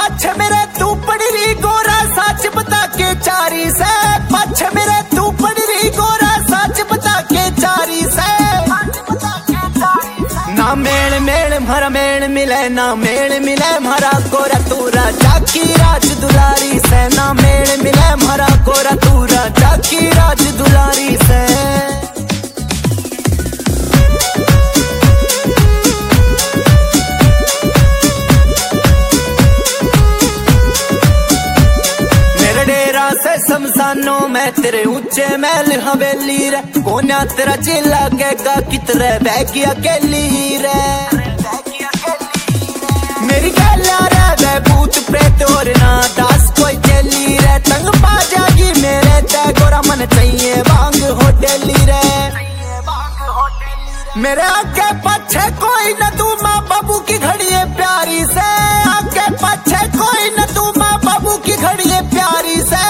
पछ मेरे तू पड़ी रही गोरा सच बता के चारी से, पछ मेरे तू पड़ी रही गोरा सच बता के चारी से। ना मेल मेल भरा मेल मिले, ना मेल मिले भरा गोरा तूरा जाकी राज दुलारी से, ना मेल मिले भरा गोरा तूरा जाकी राज दुलारी से। मेरे डेरा से शमशानों में तेरे ऊंचे महल हवेली रे, कोन्या तेरा चिल लगेगा कितरे बैगी अकेली रे। मेरी गला रे भूत प्रेत और ना दास कोई चली रे, तंग पा जागी मेरे ते गोरा मन चाहिए भांग होटली रे। मेरे आगे पीछे कोई न तू माँ बाबू की घड़ी है प्यारी से, आगे पीछे कोई न तू माँ बाबू की घड़ी है प्यारी से।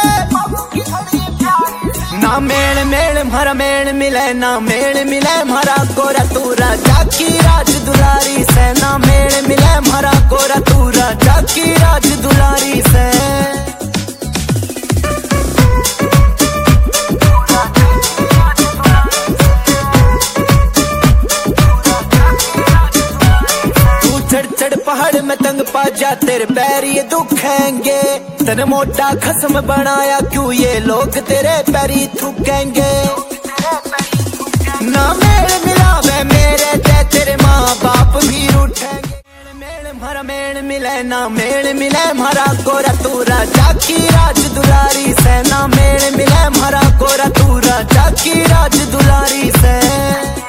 ना मेल मेल भरा मेल मिले, ना मेल मिले भरा गोरा तूरा जाकी राज दुलारी से, ना मेल मिले भरा गोरा तूरा जाकी राज दुलारी से। चढ़ पहाड़ में तंग पा जा तेरे पैर ये दुखेंगे, तने मोटा खस्म बनाया क्यों ये लोग तेरे पैरी थूकेंगे। ना मेल मिला वे मेरे ते तेरे माँ बाप भी रूठेंगे। मेल भरा मेल मिले, ना मेल मिले भरा गोरा तूरा जाकी राज दुलारी से, ना मेल मिले भरा गोरा तूरा जाकी राज दुलारी से।